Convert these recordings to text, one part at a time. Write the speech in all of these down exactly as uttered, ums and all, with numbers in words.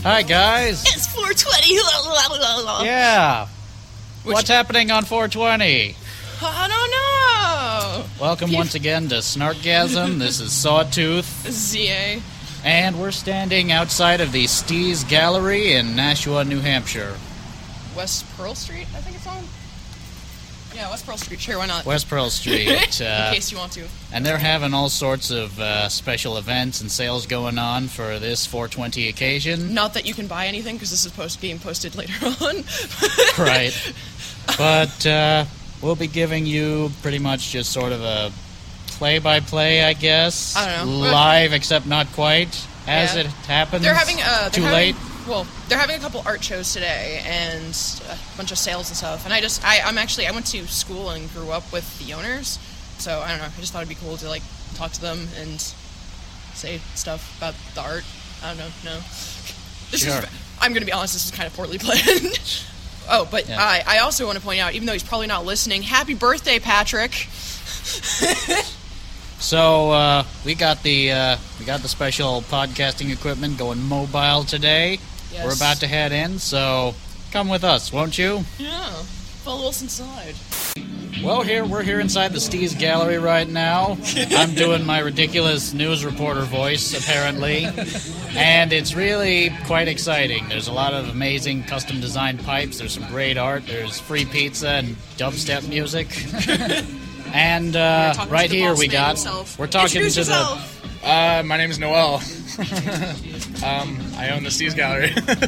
Hi, guys. It's four twenty. Yeah. Which- What's happening on four twenty? I don't know. Welcome Pew- once again to Snarkgasm. This is Sawtooth. Z A. And we're standing outside of the Stees Gallery in Nashua, New Hampshire. West Pearl Street, I think it's on. Yeah, West Pearl Street. Sure, why not? West Pearl Street. In uh, case you want to. and they're having all sorts of uh, special events and sales going on for this four twenty occasion. Not that you can buy anything, because this is post being posted later on. Right. But uh, we'll be giving you pretty much just sort of a play-by-play, I guess. I don't know. Live, except not quite, as Yeah. it happens. They're having uh, they're Too having, late. Well, they're having a couple art shows today and a bunch of sales and stuff. And I just, I, I'm actually, I went to school and grew up with the owners, so I don't know. I just thought it'd be cool to like talk to them and say stuff about the art. I don't know. No, this Sure. is. I'm gonna be honest. This is kind of poorly planned. Oh, but Yeah. I, I also want to point out, even though he's probably not listening, happy birthday, Patrick. So uh, we got the uh, we got the special podcasting equipment going mobile today. Yes. We're about to head in, so come with us, won't you? Yeah, follow us inside. Well, here we're here inside the Stees Gallery right now. I'm doing my ridiculous news reporter voice, apparently, and it's really quite exciting. There's a lot of amazing custom-designed pipes. There's some great art. There's free pizza and dubstep music. And uh, talking right to the here boss we man got himself. we're talking Introduce to yourself. the. Uh, my name is Noel. um, I own the Stees Gallery.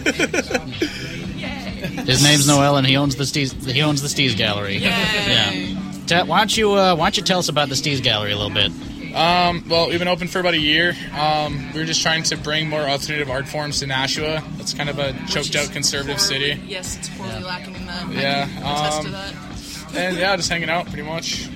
His name's Noel, and he owns the Stees. He owns the Stees Gallery. Yay. Yeah. Te- why don't you uh, Why don't you tell us about the Stees Gallery a little bit? um, well, we've been open for about a year. Um, we were just trying to bring more alternative art forms to Nashua. It's kind of a choked out conservative city. Yes, it's poorly lacking in that. Yeah, I can attest to um, that. And yeah, just hanging out pretty much.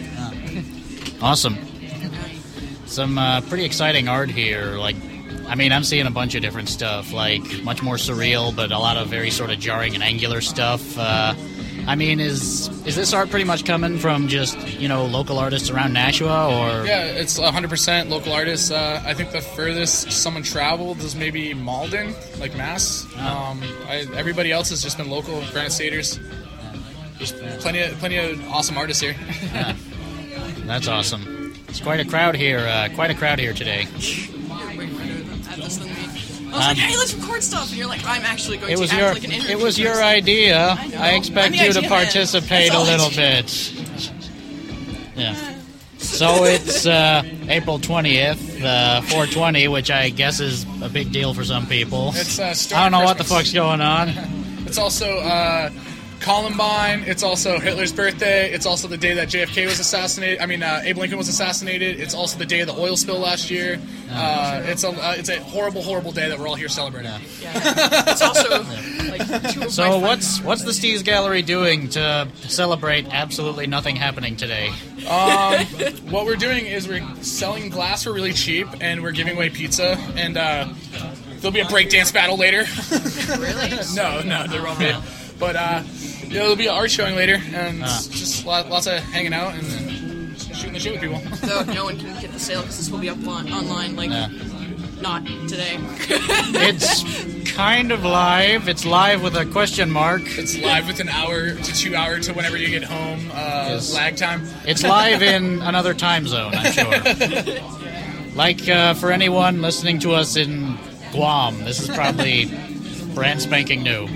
Awesome. Some uh, pretty exciting art here. Like, I mean, I'm seeing a bunch of different stuff. Like, much more surreal, but a lot of very sort of jarring and angular stuff. Uh, I mean, is is this art pretty much coming from just, you know, local artists around Nashua, or? Yeah, it's one hundred percent local artists. Uh, I think the furthest someone traveled is maybe Malden, like Mass. Um, I, everybody else has just been local, Granite Staters. There's plenty of plenty of awesome artists here. Yeah. That's awesome. It's quite a crowd here. Uh, quite a crowd here today. You're way better at this than me. I was Um, like, hey, let's record stuff, and you're like, I'm actually going It to was act your like an interview it was your person. idea. I know. I expect I'm the you to idea man. participate That's a all I little do. bit. Yeah. So it's uh, April twentieth, uh, four twenty, which I guess is a big deal for some people. It's, uh, I Stone don't know what the Christmas. fuck's going on. It's also uh, Columbine. It's also Hitler's birthday. It's also the day that J F K was assassinated. I mean, uh, Abe Lincoln was assassinated. It's also the day of the oil spill last year. Uh, it's a uh, it's a horrible, horrible day that we're all here celebrating. Yeah. It's also like two of my So friends- what's what's the Stees Gallery doing to celebrate absolutely nothing happening today? Um, what we're doing is we're selling glass for really cheap, and we're giving away pizza. And uh, there'll be a breakdance battle later. really? no, no, there won't be. But uh, yeah, there'll be an art showing later, and Ah. just lot, lots of hanging out and then shooting the shit with people. Though no one can get the sale because this will be up on, online, like, Yeah. not today. It's kind of live. It's live with a question mark. It's live with an hour to two hour to whenever you get home. Uh, Yes. Lag time. It's live in another time zone, I'm sure. Like, uh, for anyone listening to us in Guam, this is probably brand spanking new.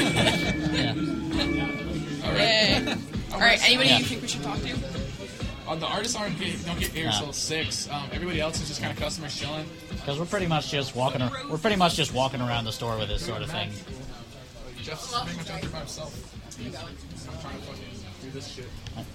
Yay. All right, anybody Yeah. you think we should talk to? Uh, the artists aren't get, don't get here No. until six. Um, everybody else is just kind of customers chilling. Because we're pretty much just walking. ar- We're pretty much just walking around the store with this sort of thing. Jeff's pretty much out there by himself. I'm trying to fucking do this shit.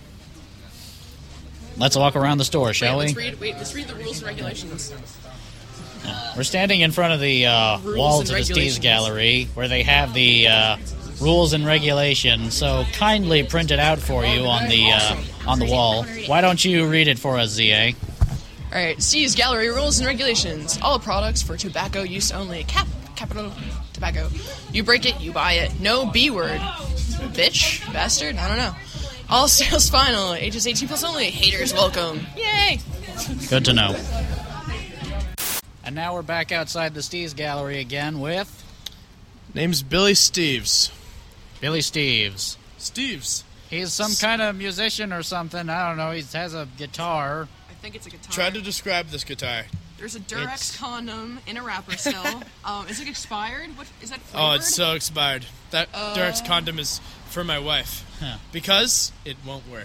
Let's walk around the store, shall wait, we? let's read. Wait, let's read the rules and regulations. We're standing in front of the uh, Rules walls and of the Stees regulations. Gallery, where they have the uh, rules and regulations. So kindly print it out for you on the uh, on the wall. Why don't you read it for us, Z A? All right, Steve's Gallery rules and regulations. All products for tobacco use only. Cap, capital tobacco. You break it, you buy it. No B word. Bitch, bastard. I don't know. All sales final. Ages eighteen plus only. Haters welcome. Yay! Good to know. And now we're back outside the Stees Gallery again with Name's Billy Steves. Billy Steves. Steves. He's some kind of musician or something. I don't know. He has a guitar. I think it's a guitar. Try to describe this guitar. There's a Durex It's- condom in a wrapper still. um, is it expired? What is that flavored? Oh, it's so expired. That Uh. Durex condom is for my wife. Huh. Because it won't work.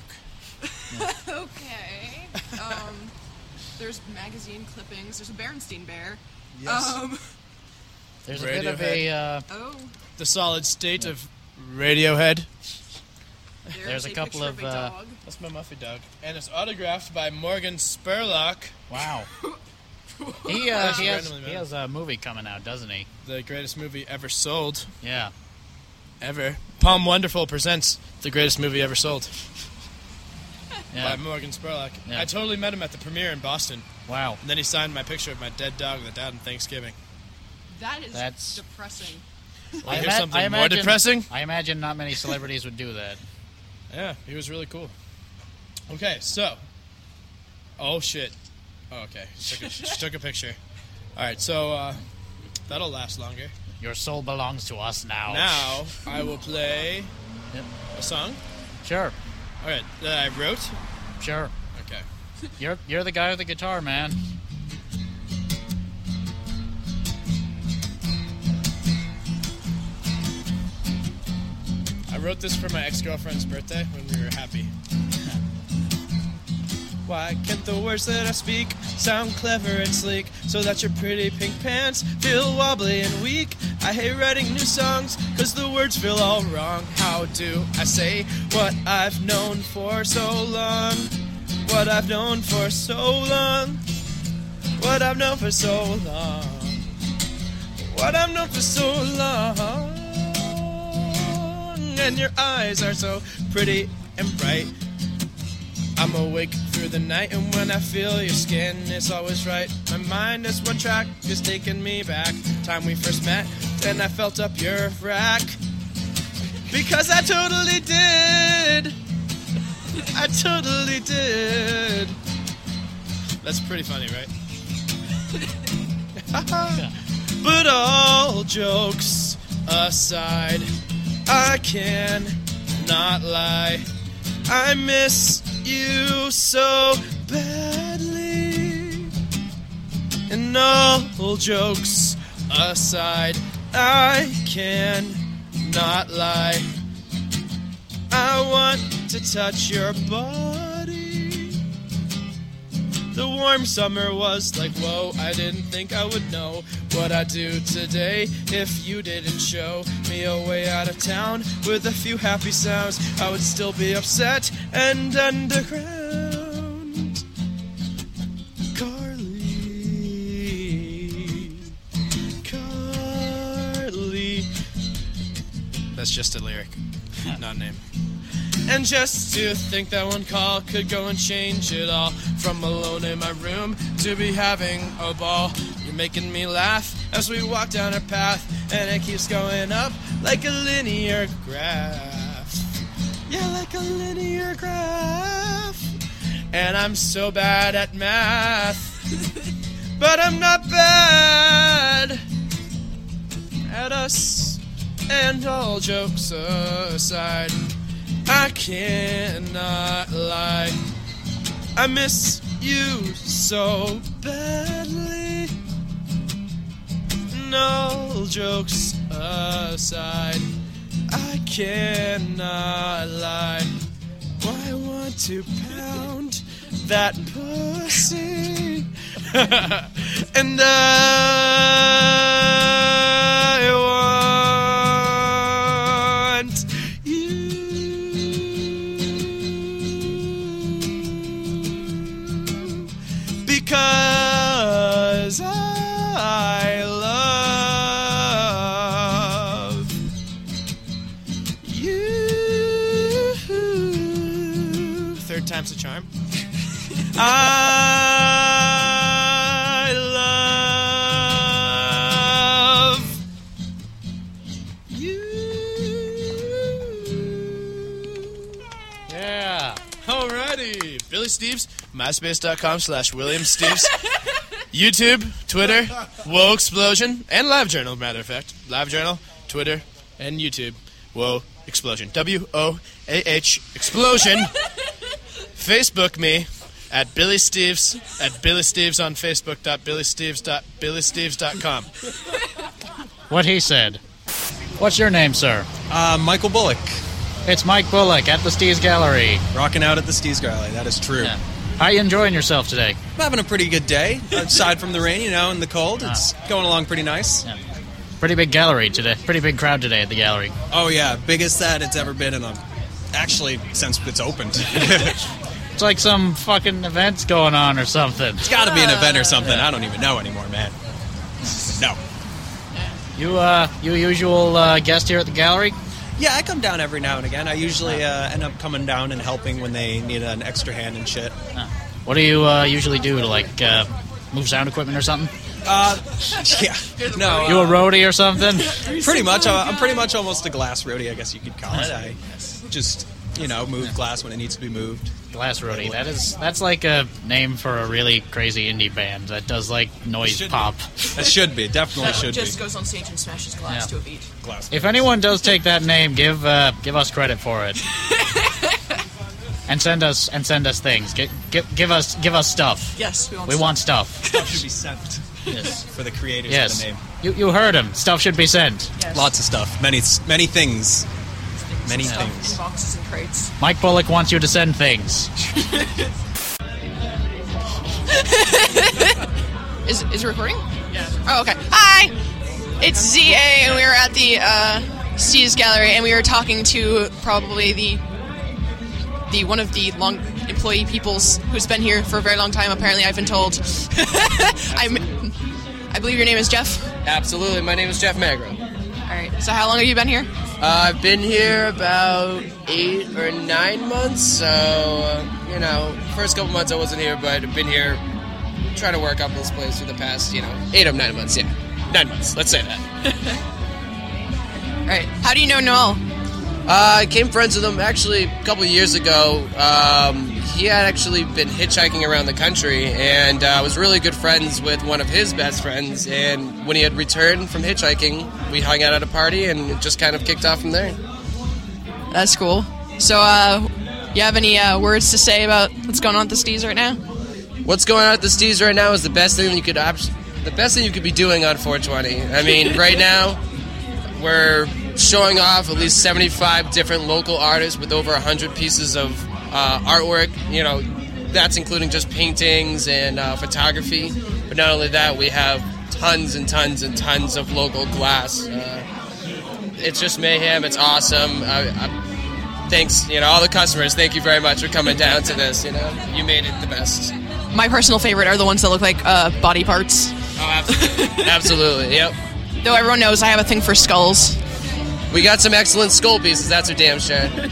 Okay. Um, there's magazine clippings. There's a Berenstein bear. Yes. Um, There's a bit of a. Uh, oh, The solid state of Radiohead. there's, There's a couple picture of, a uh, dog. That's my Muffy dog. And it's autographed by Morgan Spurlock, wow. He uh, That's he has randomly he made. has a movie coming out, doesn't he? the greatest movie ever sold. Yeah. Ever. Palm Wonderful presents the greatest movie ever sold Yeah. by Morgan Spurlock. Yeah. I totally met him at the premiere in Boston. Wow. And then he signed my picture of my dead dog that died on Thanksgiving. That is That's- depressing. Want to hear ima- something I more imagine- depressing? I imagine not many celebrities would do that. Yeah, he was really cool. Okay, so. Oh, shit. Oh, okay. She took a, she took a picture. All right, so uh, that'll last longer. Your soul belongs to us now. Now, I will play Yep. a song. Sure. All right, that I wrote. Sure. Okay. You're you're the guy with the guitar, man. I wrote this for my ex-girlfriend's birthday when we were happy. Why can't the words that I speak sound clever and sleek, so that your pretty pink pants feel wobbly and weak? I hate writing new songs, cause the words feel all wrong. How do I say what I've known for so long? What I've known for so long? What I've known for so long? What I've known for so long? And your eyes are so pretty and bright. I'm awake through the night, and when I feel your skin, it's always right. My mind is one track, is taking me back. Time we first met, and I felt up your rack. Because I totally did. I totally did. That's pretty funny, right? But all jokes aside, I can not lie. I miss you so badly. And all jokes aside, I can not lie. I want to touch your body. The warm summer was like, whoa, I didn't think I would know what I'd do today if you didn't show me a way out of town with a few happy sounds. I would still be upset and underground. Carly, Carly. That's just a lyric, not a name. And just to think that one call could go and change it all, from alone in my room to be having a ball. You're making me laugh as we walk down our path, and it keeps going up like a linear graph. Yeah, like a linear graph. And I'm so bad at math, but I'm not bad at us. And all jokes aside, I cannot lie. I miss you so badly. No jokes aside, I cannot lie. I want to pound that pussy. And I want you. Because I love you. Third time's the charm. I love you. Yeah. Alrighty. Billy Steves, myspace.com slash William Steves. YouTube, Twitter, Whoa Explosion, and LiveJournal, matter of fact. LiveJournal, Twitter, and YouTube. Whoa, Explosion. W O A H, Explosion. Facebook me at Billy Steves, at Billy Steves on Facebook, dot billy steves dot billy steves dot com. What he said. What's your name, sir? Uh, Michael Bullock. It's Mike Bullock at the Steez Gallery. Rocking out at the Steez Gallery, that is true. Yeah. How you enjoying yourself today? I'm having a pretty good day, aside from the rain, you know, and the cold. It's Ah. going along pretty nice. Yeah. Pretty big gallery today. Pretty big crowd today at the gallery. Oh, yeah, biggest that it's ever been in a... Actually, since it's opened. It's like some fucking event's going on or something. It's got to be an event or something. I don't even know anymore, man. No. You, uh, you usual uh, guest here at the gallery? Yeah, I come down every now and again. I usually uh, end up coming down and helping when they need an extra hand and shit. Uh, what do you uh, usually do to, like, uh, move sound equipment or something? Uh, yeah. No. You a uh, roadie or something? Pretty much. Uh, I'm pretty much almost a glass roadie, I guess you could call it. I just, you know, move glass when it needs to be moved. Glass roadie. That is, that's like a name for a really crazy indie band that does, like, noise pop. It should be. Definitely should just be. goes on stage and smashes glass Yeah. to a beat. Glass. If anyone does take that name, give uh, give us credit for it. And send us and send us things. Give, give, give us give us stuff. Yes, we want We stuff. want stuff. Stuff should be sent Yes. for the creators Yes. of the name. You you heard him. Stuff should be sent. Yes. Lots of stuff. Many many things. Many Stuff things. in boxes and crates. Mike Bullock wants you to send things. Is is it recording? Yeah. Oh, okay. Hi! It's Z A, and we were at the uh, Steez Gallery, and we were talking to probably the the one of the long employee peoples who's been here for a very long time. Apparently, I've been told. I'm, I believe your name is Jeff. Absolutely. My name is Jeff Magro. All right. So, how long have you been here? Uh, I've been here about eight or nine months, so, uh, you know, first couple months I wasn't here, but I've been here trying to work up this place for the past, you know, eight or nine months, yeah. Nine months, let's say that. All right. How do you know Noel? Uh, I came friends with him actually a couple of years ago. Um, he had actually been hitchhiking around the country, and uh, I was really good friends with one of his best friends, and when he had returned from hitchhiking, we hung out at a party, and it just kind of kicked off from there. That's cool. So, uh, you have any uh, words to say about what's going on at the Steez right now? What's going on at the Steez right now is the best thing you could op- the best thing you could be doing on four twenty. I mean, right now we're showing off at least seventy-five different local artists with over one hundred pieces of uh, artwork. You know, that's including just paintings and uh, photography. But not only that, we have tons and tons and tons of local glass. Uh, it's just mayhem. It's awesome. I, I, thanks, you know, all the customers. Thank you very much for coming down to this. You know, you made it the best. My personal favorite are the ones that look like uh, body parts. Oh, absolutely. Absolutely, yep. Though everyone knows I have a thing for skulls. We got some excellent skull pieces, that's for damn sure. Do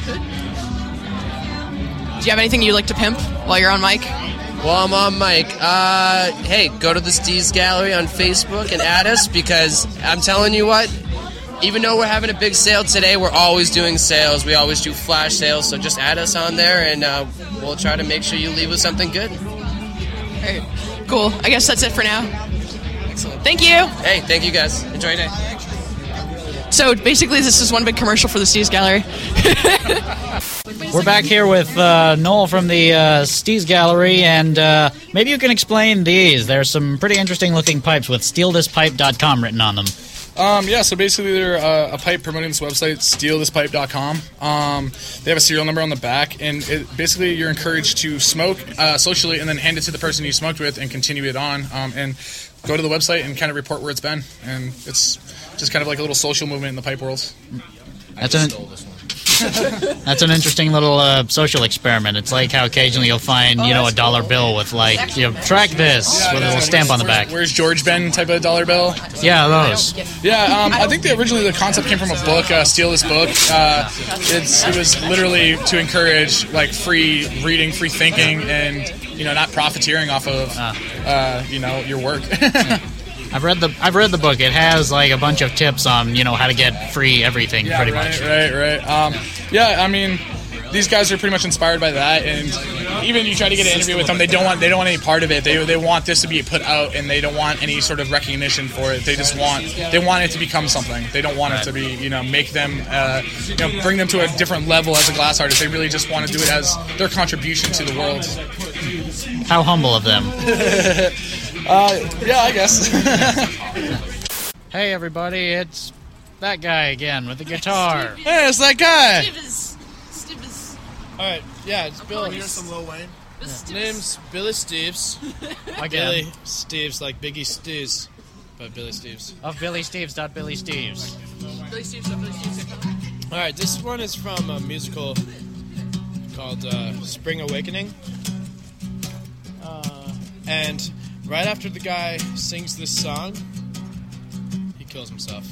you have anything you'd like to pimp while you're on mic? While I'm on mic, uh, hey, go to the Steez Gallery on Facebook and add us, because I'm telling you what, even though we're having a big sale today, we're always doing sales. We always do flash sales, so just add us on there, and uh, we'll try to make sure you leave with something good. All right, cool. I guess that's it for now. Excellent. Thank you. Hey, thank you guys. Enjoy your day. So basically, this is one big commercial for the Steez Gallery. We're back here with uh, Noel from the uh, Steez Gallery, and uh, maybe you can explain these. There's some pretty interesting looking pipes with steal this pipe dot com written on them. Um, yeah, so basically they're uh, a pipe promoting this website, steal this pipe dot com. Um, they have a serial number on the back, and it, basically you're encouraged to smoke uh, socially and then hand it to the person you smoked with and continue it on. Um, and go to the website and kind of report where it's been. And it's just kind of like a little social movement in the pipe world. That's an, that's an interesting little uh, social experiment. It's like how occasionally you'll find, you know, a dollar bill with, like, you know, track this, Yeah, with a no, little stamp on the where's- back. Where's George Ben type of dollar bill? Yeah, those. Yeah, um, I think that originally the concept came from a book, uh, Steal This Book. Uh, it's, it was literally to encourage, like, free reading, free thinking, and, you know, not profiteering off of, uh, you know, your work. I've read the I've read the book. It has like a bunch of tips on, you know, how to get free everything, Yeah, pretty right, much. right, right. Um, yeah, I mean, these guys are pretty much inspired by that, and even you try to get an interview with them, they don't want they don't want any part of it. They they want this to be put out, and they don't want any sort of recognition for it. They just want they want it to become something. They don't want it to be, you know, make them uh, you know, bring them to a different level as a glass artist. They really just want to do it as their contribution to the world. How humble of them. uh, yeah, I guess. Hey everybody, it's that guy again with the guitar. Hey, it's that guy. Steve is. All right, yeah, it's Bill. Here's some Lil Wayne. Name's Billy Steves. Again. Billy Steves, like Biggie Steves, but Billy Steves. Of Billy Steves. Billy Steves. Billy Steve's up, Billy Steve's. All right, this one is from a musical called uh, Spring Awakening. Uh, and right after the guy sings this song, he kills himself.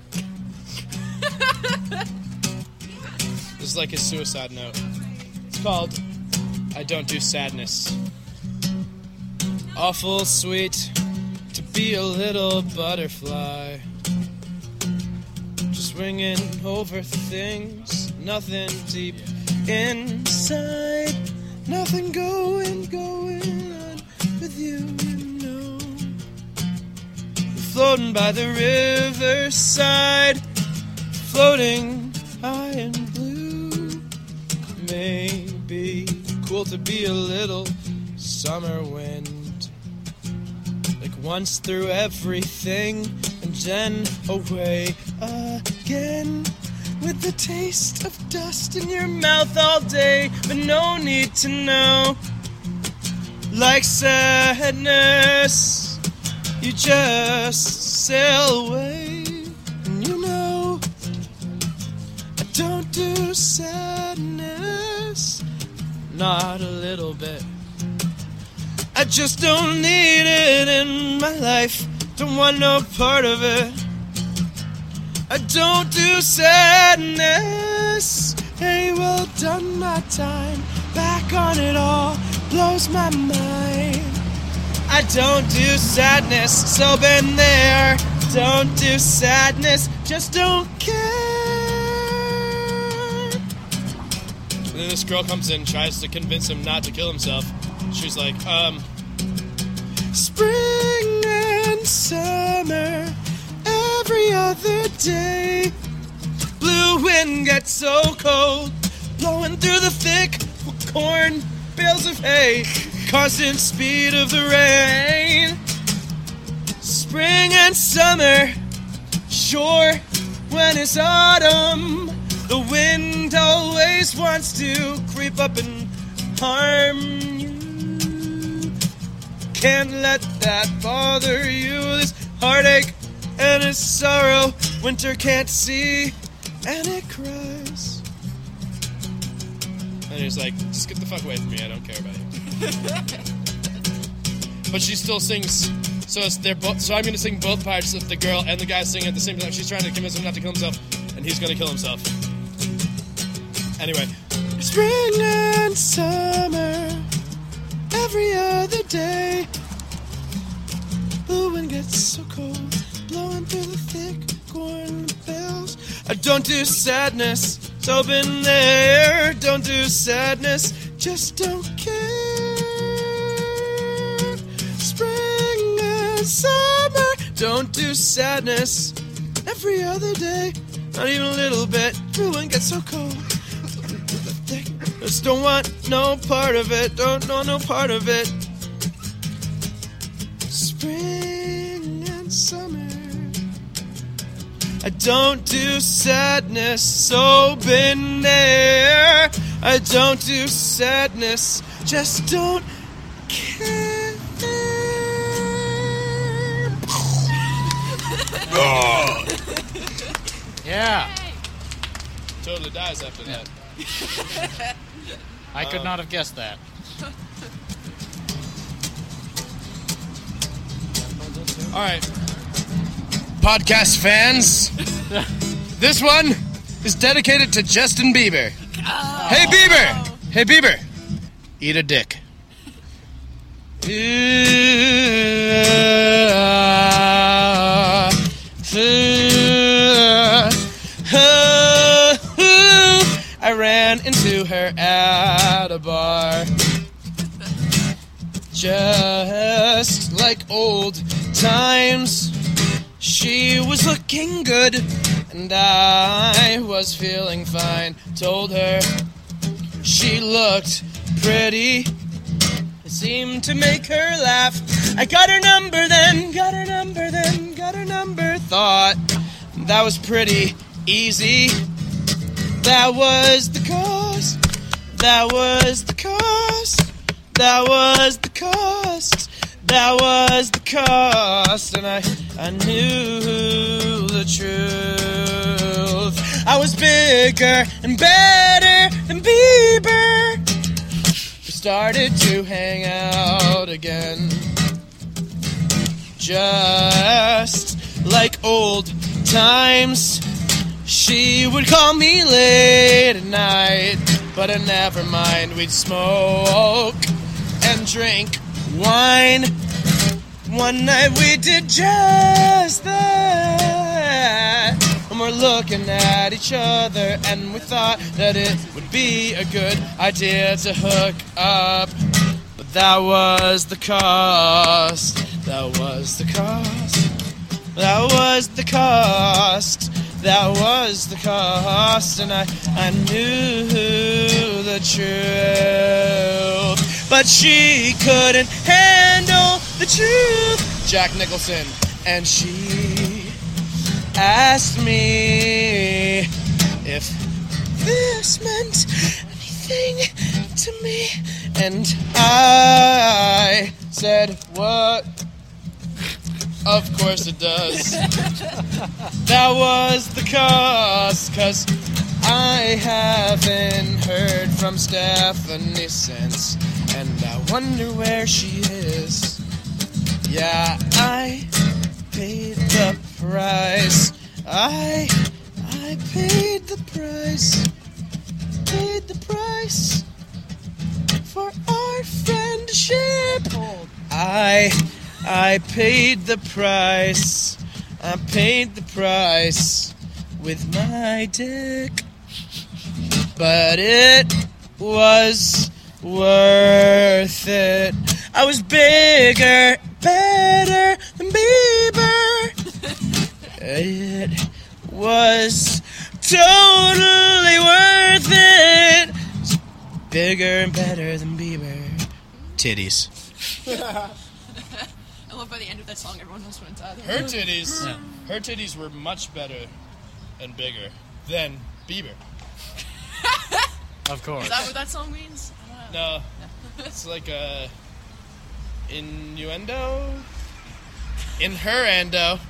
This is like his suicide note. It's called I Don't Do Sadness. Awful sweet to be a little butterfly, just swinging over things, nothing deep inside, nothing going, going on with you, you know. Floating by the riverside, floating high and blue. Maybe cool to be a little summer wind, like once through everything and then away again, with the taste of dust in your mouth all day, but no need to know. Like sadness, you just sail away, and you know I don't do sadness, not a little bit. I just don't need it in my life, don't want no part of it. I don't do sadness. Hey, well done my time, back on it all, blows my mind. I don't do sadness, so been there. Don't do sadness, just don't care. And then this girl comes in, tries to convince him not to kill himself. She's like, um, spring and summer, every other day. Blue wind gets so cold, blowing through the thick corn bales of hay, constant speed of the rain. Spring and summer, sure, when it's autumn, the wind always wants to creep up and harm you. Can't let that bother you, this heartache and its sorrow, winter can't see, and it cries. And he's like, just get the fuck away from me, I don't care about you. But she still sings, so it's they're both. So I'm gonna sing both parts of the girl and the guy singing at the same time. She's trying to convince him not to kill himself, and he's gonna kill himself. Anyway, spring and summer, every other day. The wind gets so cold, blowing through the thick corn bells. I don't do sadness, so been there. Don't do sadness, just don't care. Spring and summer, don't do sadness. Every other day, not even a little bit. The wind gets so cold, just don't want no part of it. Don't want no part of it. Spring and summer, I don't do sadness, so been there. I don't do sadness, just don't care. Yeah. Totally dies after that. I could not have guessed that. All right, podcast fans, this one is dedicated to Justin Bieber. Oh. Hey Bieber, hey Bieber, eat a dick. I ran into her at a bar. Just like old times, she was looking good, and I was feeling fine. Told her she looked pretty. It seemed to make her laugh. I got her number then, got her number then, got her number. Thought that was pretty easy. That was the cost. That was the cost. That was the cost. That was the cost. And I, I knew the truth. I was bigger and better than Bieber. We started to hang out again. Just like old times. She would call me late at night, but uh, never mind, we'd smoke and drink wine. One night we did just that, and we're looking at each other, and we thought that it would be a good idea to hook up. But that was the cost, that was the cost, that was the cost. That was the cost, and I, I knew the truth. But she couldn't handle the truth. Jack Nicholson. And she asked me if this meant anything to me. And I said, what? Of course it does. That was the cost, 'cause I haven't heard from Stephanie since, and I wonder where she is. Yeah, I paid the price. I, I paid the price. Paid the price for our friendship. I... I paid the price. I paid the price with my dick. But it was worth it. I was bigger, better than Bieber. It was totally worth it. It's bigger and better than Bieber. Titties. I love by the end of that song, everyone knows what it's at. Her titties, yeah. Her titties were much better and bigger than Bieber. Of course. Is that what that song means? No, no. It's like a innuendo. In her endo.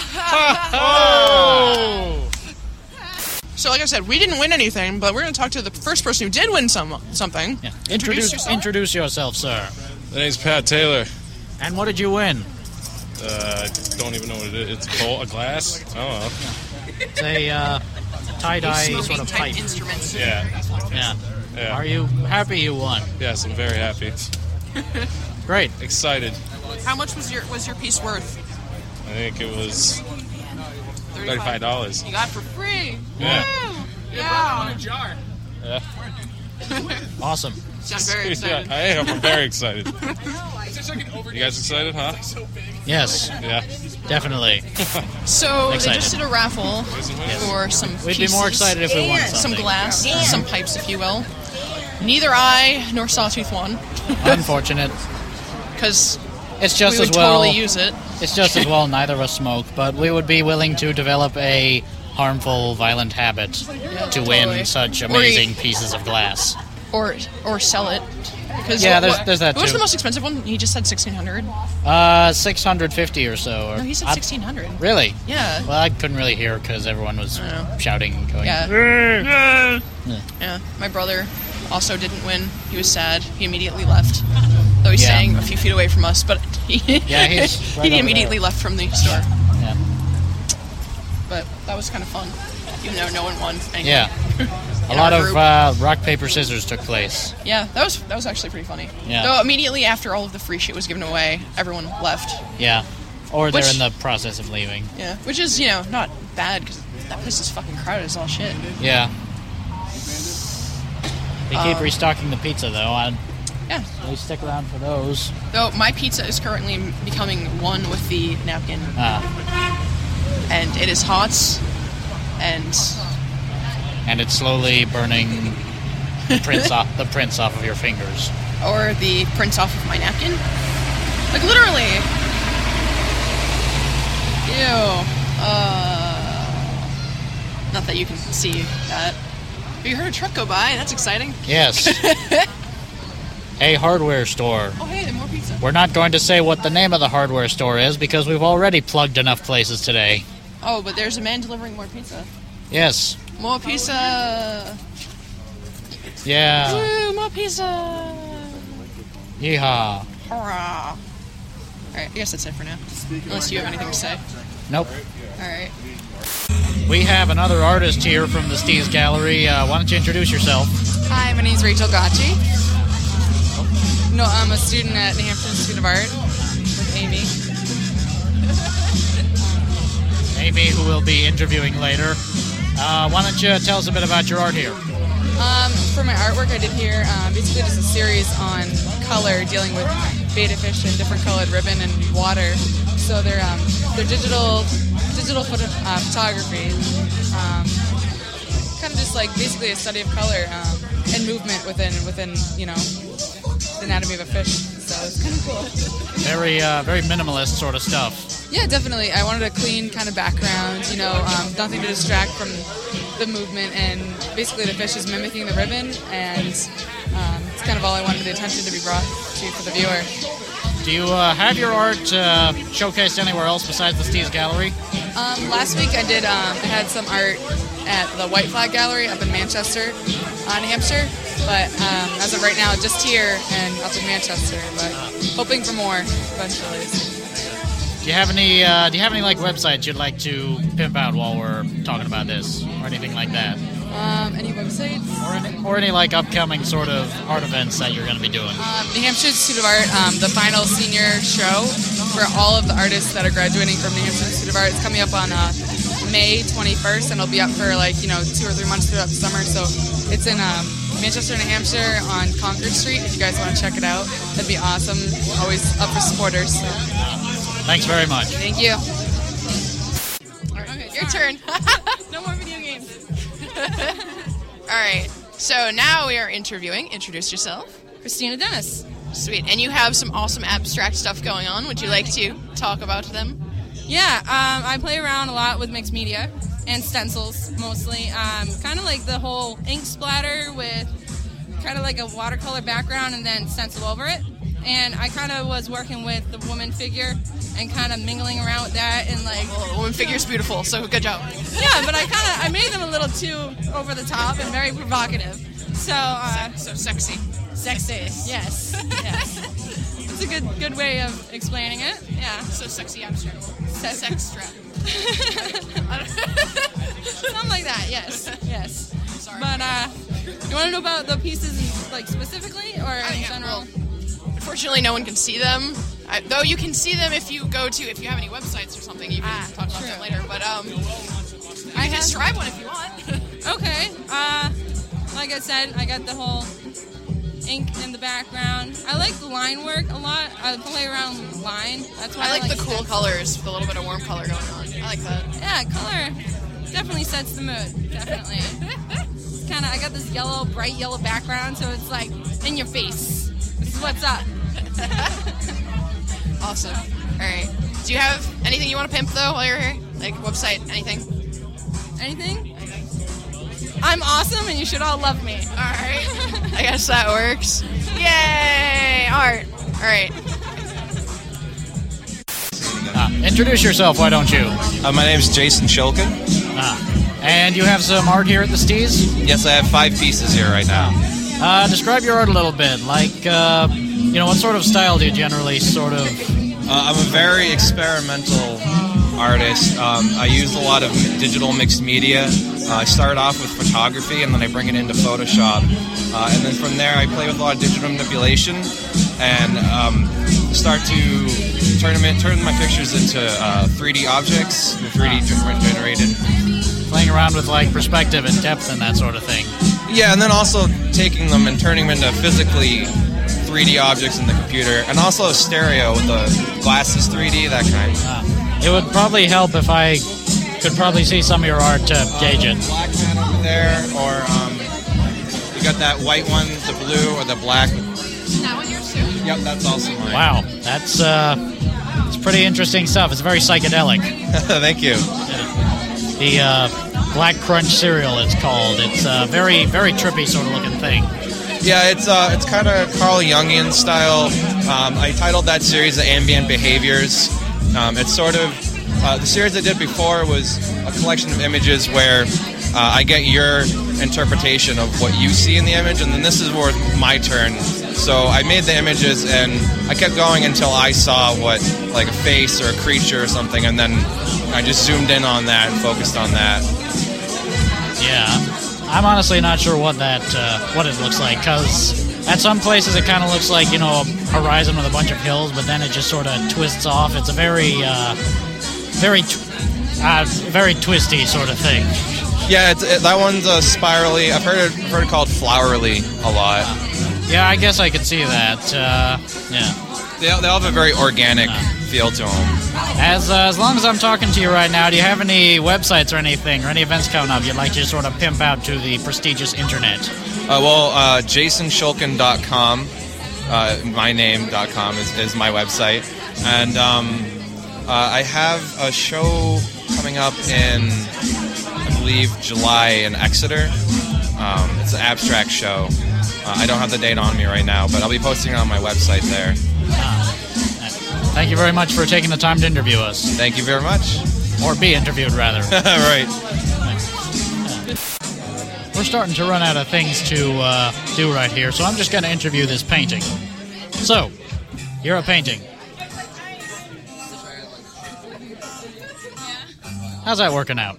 Oh! So, like I said, we didn't win anything, but we're going to talk to the first person who did win some something. Yeah. Introduce yourself. Introduce yourself, sir. My name's Pat Taylor. And what did you win? Uh, I don't even know what it is. It's a, bowl, a glass? I don't know. It's a uh, tie-dye sort of pipe. Instruments. Yeah. yeah. Yeah. Are you happy you won? Yes, I'm very happy. Great. Excited. How much was your was your piece worth? I think it was thirty-five dollars. You got it for free. Yeah. Woo! Yeah. In a jar. Yeah. Awesome. Sound very excited. Yeah, I am. I'm very excited. You guys excited, huh? Yes. Yeah. Definitely. So Excited. they just did a raffle for some We'd pieces, be more excited if we won something. some glass, some pipes, if you will. Neither I nor Sawtooth won Unfortunate. because It's just we as would well. totally use it. It's just as well neither of us smoke, but we would be willing to develop a harmful, violent habit to win totally. such Or amazing you- pieces of glass. Or or sell it. Because Yeah, what- there's- what- there's that What was too. the most expensive one? He just said sixteen hundred. Uh, six hundred fifty or so. Or, No, he said I- sixteen hundred. Really? Yeah. Well, I couldn't really hear because everyone was I know. shouting and going. Yeah. Yeah. My brother also didn't win. He was sad. He immediately left. Though he's Yeah. staying a few feet away from us, but he, Yeah, he's right he over immediately there. left from the store. Yeah. But that was kind of fun, even though no one won. Anyway. Yeah. A In lot our of group. uh, rock paper scissors took place. Yeah, that was that was actually pretty funny. Yeah. Though immediately after all of the free shit was given away, everyone left. Yeah. Or they're Which- in the process of leaving. Yeah, which is you know not bad because that place is fucking crowded as all shit. Yeah. They keep Um, restocking the pizza though. I, Yeah. They stick around for those. Though my pizza is currently becoming one with the napkin, Ah. and it is hot, and And it's slowly burning the prints off the prints off of your fingers. or the prints off of my napkin. Like literally. Ew. Uh, not that you can see that. But you heard a truck go by. That's exciting. Yes. A hardware store. Oh hey, more pizza. We're not going to say what the name of the hardware store is because we've already plugged enough places today. Oh, but there's a man delivering more pizza. Yes. More pizza. Yeah. Woo, more pizza. Yeehaw. Hurrah. Alright, I guess that's it for now. Unless you have anything to say. Nope. Alright. We have another artist here from the Steez Gallery. Uh, why don't you introduce yourself? Hi, my name is Rachel Gacci. No, I'm a student at New Hampshire Institute of Art with Amy. Amy, who we'll be interviewing later. Uh, why don't you tell us a bit about your art here? Um, for my artwork, I did here um, basically just a series on color, dealing with betta fish and different colored ribbon and water. So they're um, they're digital digital photo, uh, photography, um, kind of just like basically a study of color um, and movement within within you know the anatomy of a fish. So it's kind of cool. Very, uh, very minimalist sort of stuff. Yeah, definitely. I wanted a clean kind of background, you know, um, nothing to distract from the movement, and basically the fish is mimicking the ribbon, and um, it's kind of all I wanted the attention to be brought to for the viewer. Do you uh, have your art uh, showcased anywhere else besides the Steez Gallery? Um, last week I did, um, I had some art at the White Flag Gallery up in Manchester, uh, New Hampshire, but um, as of right now, just here and up in Manchester, but hoping for more eventually. Do you have any? Uh, do you have any like websites you'd like to pimp out while we're talking about this, or anything like that, Um, any websites? or any, or any like upcoming sort of art events that you're going to be doing? Um, New Hampshire Institute of Art, um, the final senior show for all of the artists that are graduating from New Hampshire Institute of Art is coming up on uh, May twenty-first, and it'll be up for like, you know, two or three months throughout the summer. So it's in um, Manchester, New Hampshire on Concord Street. If you guys want to check it out, that'd be awesome. Always up for supporters. So. Thanks very much. Thank you. Okay, your turn. No more video games. Alright, so now we are interviewing. Introduce yourself. Christina Dennis. Sweet. And you have some awesome abstract stuff going on. Would you like to talk about them? Yeah, um, I play around a lot with mixed media and stencils mostly. Um, kind of like the whole ink splatter with kind of like a watercolor background and then stencil over it. And I kind of was working with the woman figure and kind of mingling around with that and like. Well, the woman figure's beautiful, so good job. Yeah, but I kind of I made them a little too over the top and very provocative. So. Uh, so sexy. Sexy. Yes. Yes. It's a good good way of explaining it. Yeah. So sexy abstract. Se- Sex strap. Something like that. Yes. Yes. Sorry. But uh, you want to know about the pieces like specifically or in yeah, general? well, Unfortunately, no one can see them. I, though you can see them if you go to, if you have any websites or something, you can Ah, talk about true. them later. But um, you I can have- describe one if you want. Okay. Uh, like I said, I got the whole ink in the background. I like the line work a lot. I play around with line. That's why I like the cool stencils. colors with a little bit of warm color going on. I like that. Yeah, color definitely sets the mood. Definitely. It's kind of. I got this yellow, bright yellow background, so it's like in your face. This is what's up. Awesome. All right. Do you have anything you want to pimp though while you're here? Like website, anything? Anything? I'm awesome, and you should all love me. All right. I guess that works. Yay! Art. All right. Ah, introduce yourself, why don't you? Uh, my name is Jason Shulkin. Ah, and you have some art here at the Steez? Yes, I have five pieces here right now. Uh, describe your art a little bit. Like, uh, you know, what sort of style do you generally sort of... Uh, I'm a very experimental artist. Um, I use a lot of digital mixed media. Uh, I start off with photography, and then I bring it into Photoshop. Uh, and then from there, I play with a lot of digital manipulation and um, start to turn, them in, turn my pictures into uh, three D objects, three D generated. Playing around with, like, perspective and depth and that sort of thing. Yeah, and then also taking them and turning them into physically three D objects in the computer, and also a stereo with the glasses three D, that kind. Uh, it would probably help if I could probably see some of your art to gauge it. Black man over there, or um, you got that white one, the blue or the black. That one yours too? Yep, that's also mine. Wow, that's uh, it's pretty interesting stuff. It's very psychedelic. Thank you. The uh, Black Crunch cereal, it's called. It's a very, very trippy sort of looking thing. Yeah, it's uh, it's kind of Carl Jungian style. Um, I titled that series "The Ambient Behaviors." Um, it's sort of uh, the series I did before was a collection of images where uh, I get your interpretation of what you see in the image, and then this is where my turn. So I made the images, and I kept going until I saw what, like a face or a creature or something, and then I just zoomed in on that and focused on that. Yeah. I'm honestly not sure what that uh, what it looks like, because at some places it kind of looks like, you know, a horizon with a bunch of hills, but then it just sort of twists off. It's a very, uh, very, tw- uh, very twisty sort of thing. Yeah, it's, it, that one's uh, spirally. I've heard it, heard it called flowerly a lot. Uh, yeah, I guess I could see that. Uh, yeah. They, they all have a very organic uh, feel to them. As uh, as long as I'm talking to you right now, do you have any websites or anything, or any events coming up you'd like to sort of pimp out to the prestigious internet? Uh, well, uh, jason shulkin dot com, uh, my name dot com is, is my website. And um, uh, I have a show coming up in, I believe, July in Exeter. Um, it's an abstract show. Uh, I don't have the date on me right now, but I'll be posting it on my website there. Uh, thank you very much for taking the time to interview us. Thank you very much. Or be interviewed, rather. Right. We're starting to run out of things to uh, do right here, so I'm just going to interview this painting. So, you're a painting. How's that working out?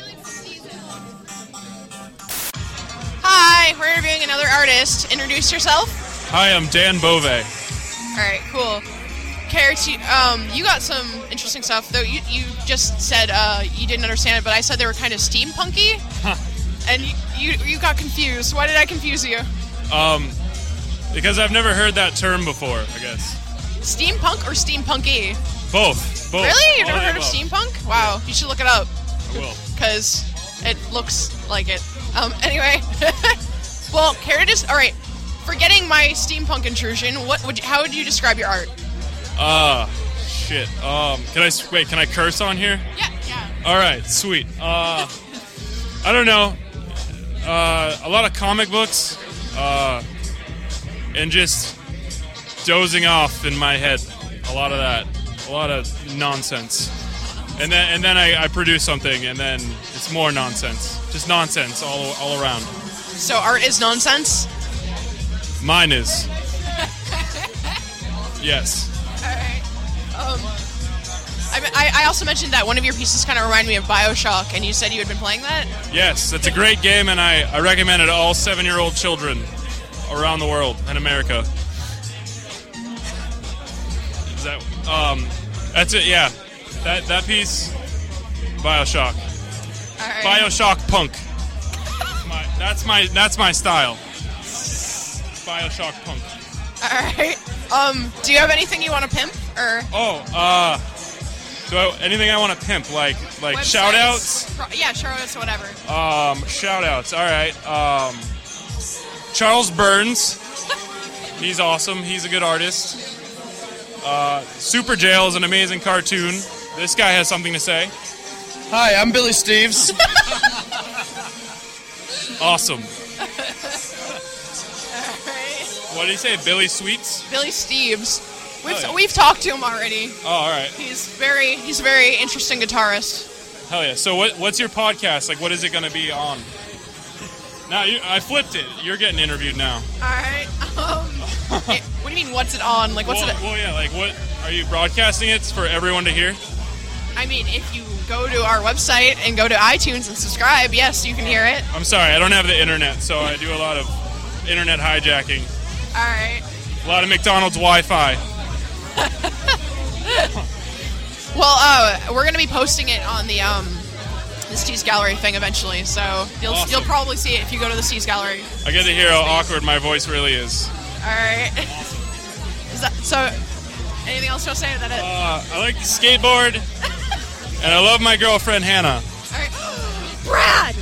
Hi, we're interviewing another artist. Introduce yourself. Hi, I'm Dan Bove. All right, cool. Care to, um, you got some interesting stuff, though. You, you just said uh, you didn't understand it, but I said they were kind of steampunky, huh. and you, you you got confused. Why did I confuse you? Um, because I've never heard that term before, I guess. Steampunk or steampunky? Both. Both. Really? You've never All heard of above. steampunk? Wow, Yeah. you should look it up. I will. Because it looks like it. Um, anyway. Well, care to just, all right. Forgetting my steampunk intrusion, what would you, how would you describe your art? Uh, shit. Um, can I, s- wait, can I curse on here? Yeah, yeah. All right, sweet. Uh, I don't know. Uh, a lot of comic books, uh, and just dozing off in my head. A lot of that. A lot of nonsense. And then, and then I, I produce something, and then it's more nonsense. Just nonsense all, all around. So art is nonsense? Mine is. Yes. Alright. Um, I, I also mentioned that one of your pieces kind of reminded me of BioShock, and you said you had been playing that? Yes, it's a great game, and I, I recommend it to all seven-year-old children around the world and America. Is that, um, that's it, yeah. That that piece, BioShock. Alright. BioShock punk. my, that's my that's my style. BioShock punk. Alright. Um, do you have anything you want to pimp? Or Oh, uh, do I, anything I want to pimp, like like websites? shout outs? Pro- yeah, shout outs, whatever. Um, shout outs, alright. Um, Charles Burns. He's awesome. He's a good artist. Uh, Super Jail is an amazing cartoon. This guy has something to say. Hi, I'm Billy Steves. Awesome. What did he say? Billy Sweets? Billy Steves. We've, Oh, yeah. we've talked to him already. Oh, all right. He's very he's a very interesting guitarist. Hell yeah. So what what's your podcast? Like, what is it going to be on? Now, you, I flipped it. You're getting interviewed now. Alright. Um, it, what do you mean, what's it on? Like, what's well, it... well, yeah, like, what, are you broadcasting it for everyone to hear? I mean, if you go to our website and go to iTunes and subscribe, yes, you can hear it. I'm sorry, I don't have the internet, so I do a lot of internet hijacking. Alright. A lot of McDonald's Wi-Fi. Well, uh, we're gonna be posting it on the, um, the Steve's Gallery thing eventually, so you'll Awesome. you'll probably see it if you go to the Steve's Gallery. I get to hear how awkward my voice really is. Alright. Is that so? Anything else to say? Is that it? Uh, I like to skateboard, and I love my girlfriend Hannah. All right. Brad!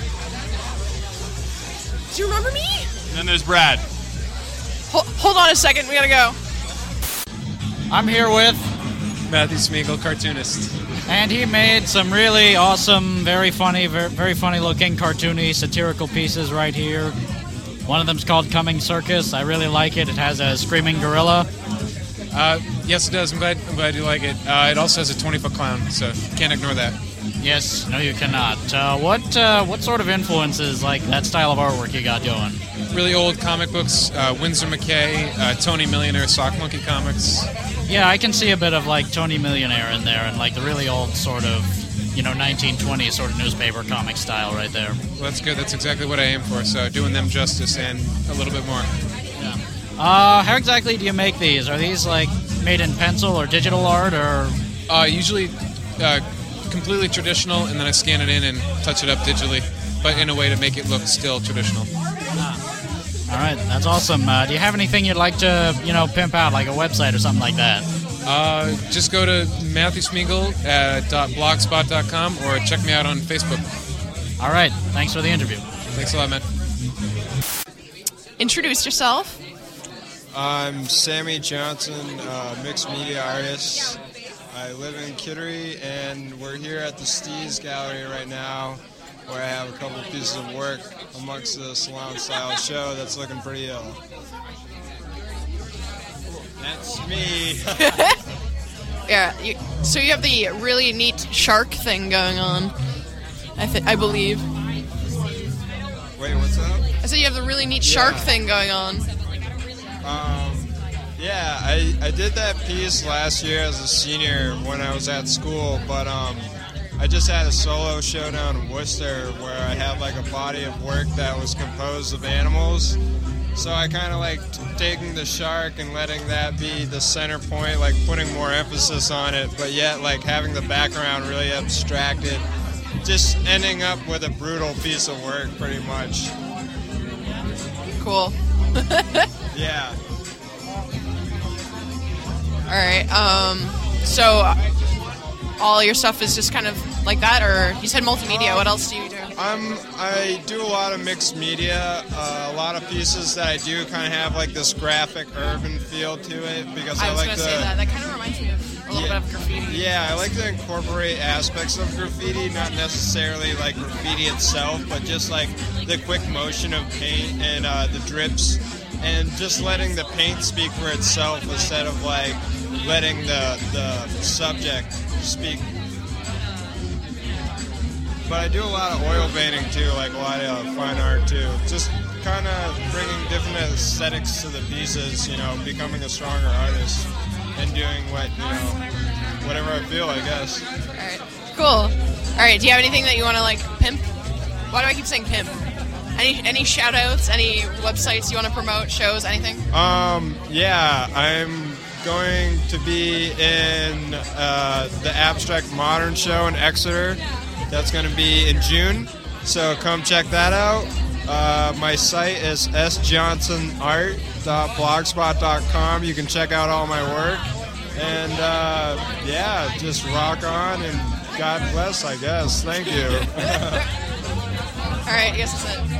Do you remember me? And then there's Brad. Hold, hold on a second. We gotta go. I'm here with Matthew Smeagol, cartoonist. And he made some really awesome, very funny, very, very funny looking cartoony satirical pieces right here. One of them's called Coming Circus. I really like it. It has a screaming gorilla. Uh, yes, it does. I'm glad, I'm glad you like it. Uh, it also has a twenty-foot clown, so can't ignore that. Yes, no, you cannot. Uh, what uh, what sort of influences, like, that style of artwork you got going? Really old comic books, uh, Winsor McKay, uh, Tony Millionaire, Sock Monkey comics. Yeah, I can see a bit of, like, Tony Millionaire in there, and, like, the really old sort of, you know, nineteen twenties sort of newspaper comic style right there. Well, that's good. That's exactly what I aim for, so doing them justice and a little bit more. Yeah. Uh, how exactly do you make these? Are these, like, made in pencil or digital art, or...? Uh, usually uh, completely traditional, and then I scan it in and touch it up digitally, but in a way to make it look still traditional. All right, that's awesome. Uh, do you have anything you'd like to, you know, pimp out, like a website or something like that? Uh, just go to Matthew Smeagol at blogspot dot com or check me out on Facebook. All right, thanks for the interview. Thanks a lot, man. Introduce yourself. I'm Sammy Johnson, uh, mixed media artist. I live in Kittery, and we're here at the Steez Gallery right now, where I have a couple of pieces of work amongst the salon-style show that's looking pretty ill. That's me. Yeah, you, so you have the really neat shark thing going on, I th- I believe. Wait, what's up? I said you have the really neat shark Yeah. thing going on. Um, yeah, I, I did that piece last year as a senior when I was at school, but um, I just had a solo show down in Worcester where I had like a body of work that was composed of animals. So I kind of like t- taking the shark and letting that be the center point, like putting more emphasis on it, but yet like having the background really abstracted, just ending up with a brutal piece of work pretty much. Cool. Yeah. All right. Um. So, uh, all your stuff is just kind of like that, or you said multimedia. What else do you do? I'm. I do a lot of mixed media. Uh, a lot of pieces that I do kind of have like this graphic urban feel to it because I, I was like gonna to. say that. That kind of reminds me of a little Yeah. bit of graffiti. Yeah, I like to incorporate aspects of graffiti, not necessarily like graffiti itself, but just like the quick motion of paint and uh, the drips, and just letting the paint speak for itself instead of like letting the the subject speak. But I do a lot of oil painting too, like a lot of fine art too. Just kind of bringing different aesthetics to the pieces, you know, becoming a stronger artist and doing what, you know, whatever I feel, I guess. All right. Cool. All right. Do you have anything that you want to like pimp? Why do I keep saying pimp? Any any shout outs? Any websites you want to promote? Shows? Anything? Um, yeah, I'm going to be in uh, the Abstract Modern show in Exeter. That's going to be in June, so come check that out. Uh, my site is s johnson art dot blogspot dot com. You can check out all my work. And, uh, yeah, just rock on and God bless, I guess. Thank you. All right. I guess that's it.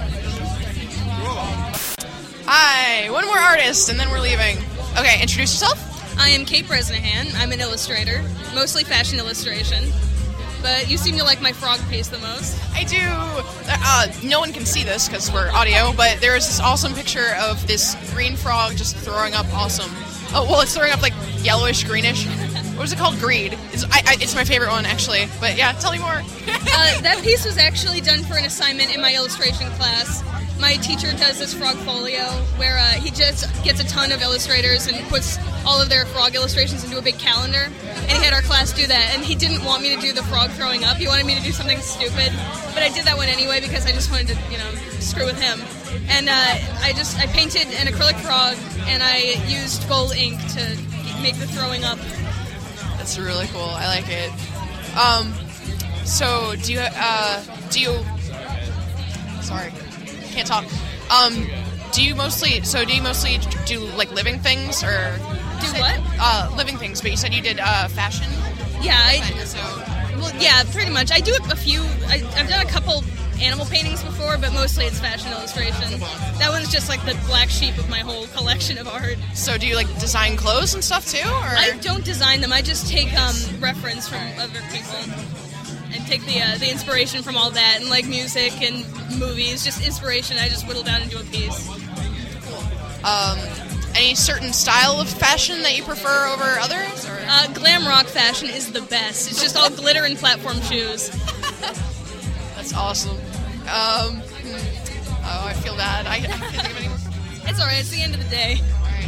Hi. One more artist, and then we're leaving. Okay. Introduce yourself. I am Kate Bresnahan. I'm an illustrator, mostly fashion illustration. But you seem to like my frog piece the most. I do. Uh, no one can see this because we're audio, but there is this awesome picture of this green frog just throwing up awesome. Oh, well, it's throwing up like yellowish, greenish. What was it called? Greed. It's, I, I, it's my favorite one, actually. But yeah, tell me more. uh, that piece was actually done for an assignment in my illustration class. My teacher does this frog folio where uh, he just gets a ton of illustrators and puts all of their frog illustrations into a big calendar. And he had our class do that. And he didn't want me to do the frog throwing up. He wanted me to do something stupid. But I did that one anyway because I just wanted to, you know, screw with him. And uh, I just, I painted an acrylic frog and I used gold ink to make the throwing up. That's really cool. I like it. Um, so do you, uh, do you, sorry, can't talk. Um, do you mostly? So do you mostly do like living things or do what? Uh, living things. But you said you did uh, fashion. Yeah, I. So well, yeah, pretty much. I do a few. I, I've done a couple animal paintings before, but mostly it's fashion illustration. That one's just like the black sheep of my whole collection of art. So do you like design clothes and stuff too? Or? I don't design them. I just take um, reference from other people and take the uh, the inspiration from all that and like music and movies. Just inspiration. I just whittle down into a piece. Um, any certain style of fashion that you prefer over others? Or? Uh, glam rock fashion is the best. It's just all glitter and platform shoes. That's awesome. Um, oh, I feel bad. I, I can't think of any more. It's alright. It's the end of the day. Alright.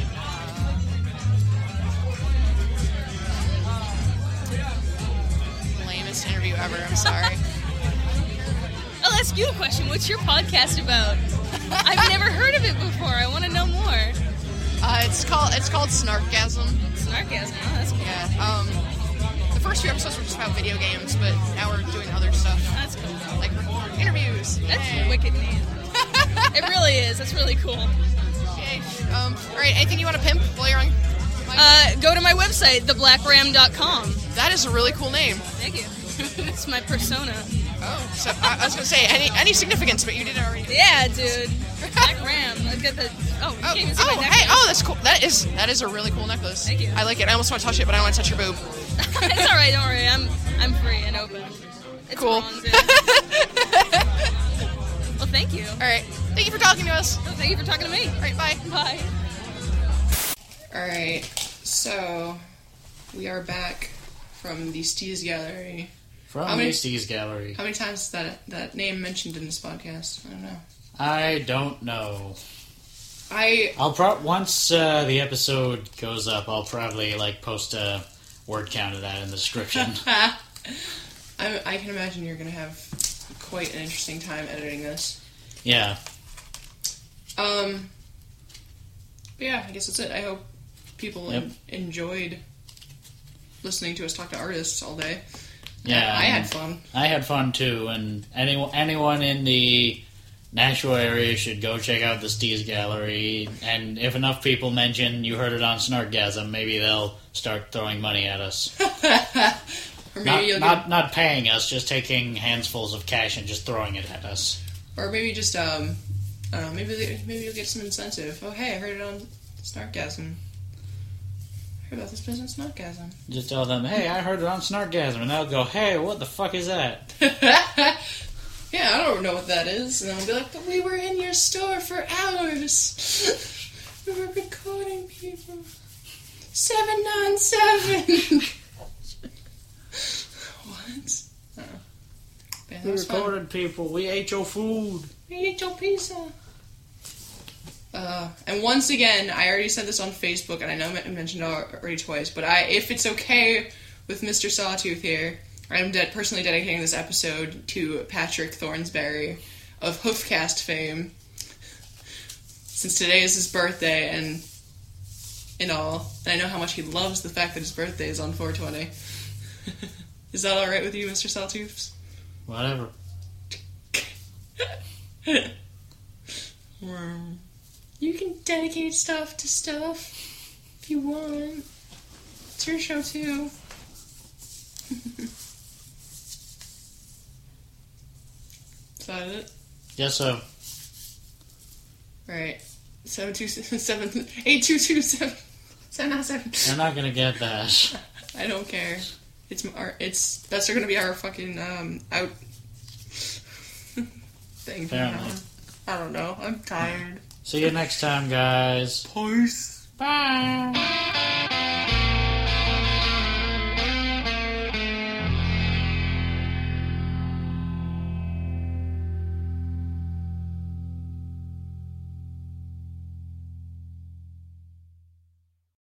Uh, lamest interview ever. I'm sorry. I'll ask you a question. What's your podcast about? I've never heard of it before. I want to know more. Uh, it's called it's called Snarkgasm. Snarkgasm. Oh, that's cool. Yeah. Um, the first few episodes were just about video games, but now we're doing other stuff. That's cool. Like interviews. That's Yay. wicked neat. It really is. That's really cool. Yay. Um, all right. Anything you want to pimp while you're on? Uh, go to my website, the black ram dot com. That is a really cool name. Thank you. It's my persona. Oh, so I, I was gonna say any any significance, but you did it already. Yeah, dude. Black Ram. I've got the. Oh, you Oh, can't even see oh, my necklace. hey, oh, that's cool. That is that is a really cool necklace. Thank you. I like it. I almost want to touch it, but I don't want to touch your boob. It's all right. Don't worry. I'm I'm free and open. It's Cool. wrong, dude. Well, thank you. All right. Thank you for talking to us. Oh, thank you for talking to me. All right. Bye. Bye. All right. So we are back from the Steez Gallery. From How many- the Steez Gallery. How many times is that that name mentioned in this podcast? I don't know. I don't know. I I'll pro- once uh, the episode goes up, I'll probably like post a word count of that in the description. I I can imagine you're gonna have quite an interesting time editing this. Yeah. Um. But yeah, I guess that's it. I hope people Yep. en- enjoyed listening to us talk to artists all day. Yeah, I, I had um, fun. I had fun too, and anyone anyone in the Nashua area should go check out the Steez Gallery. And if enough people mention you heard it on Snarkgasm, maybe they'll start throwing money at us. Or maybe not, you'll not, get, not paying us, just taking handsfuls of cash and just throwing it at us. or maybe just um, I don't know. Maybe they- maybe you'll get some incentive. Oh hey, I heard it on Snarkgasm. I heard about this business Snarkgasm. Just tell them, hey, I heard it on Snarkgasm, and they'll go, hey, what the fuck is that? Yeah, I don't know what that is. And I'll be like, but we were in your store for hours. We were recording people. seven nine seven. What? Oh. Yeah, that We was fun. recorded people, we ate your food. We ate your pizza. Uh, and once again, I already said this on Facebook, and I know I mentioned it already twice, but I, if it's okay with Mister Sawtooth here, I'm de- personally dedicating this episode to Patrick Thornsberry of Hoofcast fame, since today is his birthday, and and all, and I know how much he loves the fact that his birthday is on four twenty. Is that alright with you, Mister Sawtooth? Whatever. Um, you can dedicate stuff to stuff if you want. It's your show too. Is that it? Yes, so. Right. Seven two seven eight two two seven seven nine seven. They're not gonna get that. I don't care. It's our. It's that's gonna be our fucking um out thing. from now Apparently. on. I don't know. I'm tired. See you next time, guys. Peace. Bye.